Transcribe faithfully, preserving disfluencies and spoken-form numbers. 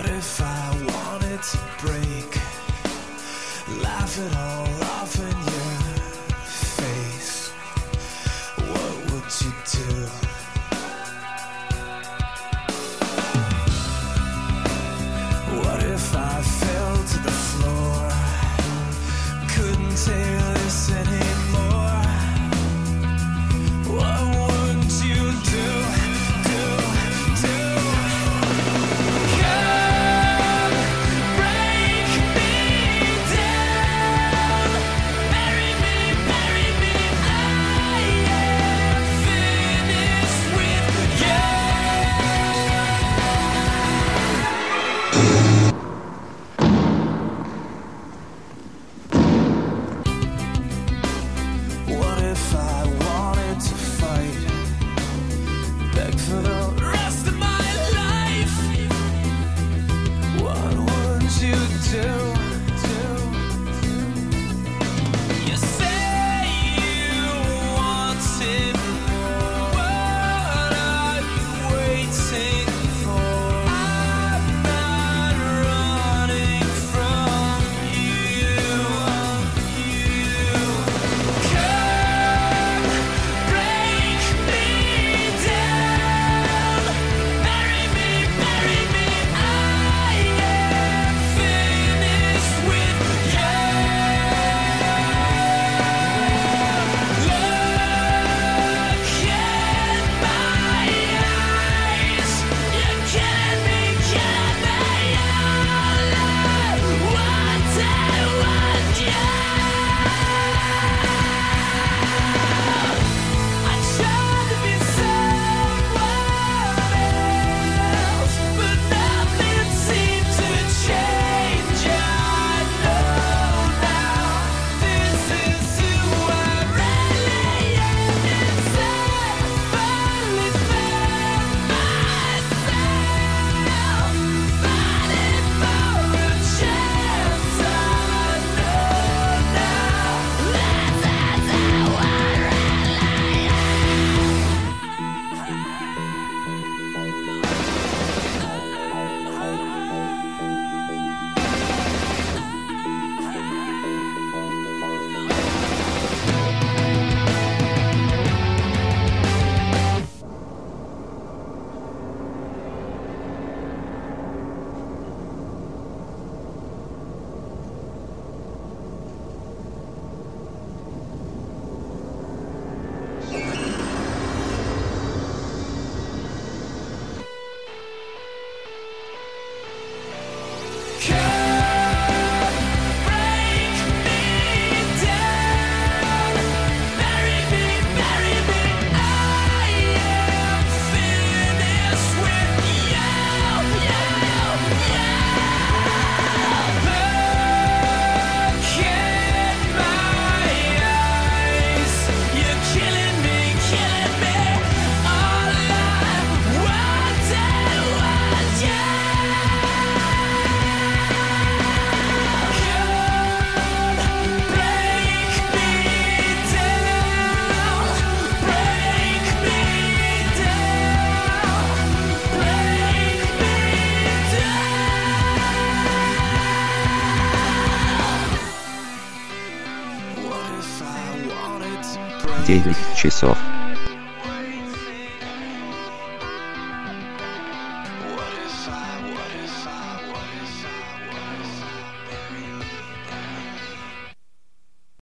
What if I wanted to break? Laugh it all off in your face. What would you do? What if I fell to the floor? Couldn't take this anymore. What would you do? Do, do? Come break me down, bury me, bury me. I am finished with you. What if I wanted to fight? Beg for the rest of my life. What would you do? Do? You say you wanted more. What are you waiting for? I'm not running from you. You. Come break me down, bury me, bury me. I am finished with you. Look in my eyes. You're killing me, killing me. All I wanted was you. I tried to be someone else, but nothing seemed to change. I know now this is who I really am inside. Finally found myself, fighting for a chance. I know now this is who I really Come break me down, bury me, bury me. I am finished with you, you, you. Look in my eyes. You're killing me, killing me. All I wanted was you. Come break me down, break me down, break me down. What if I wanted to break? девять часов.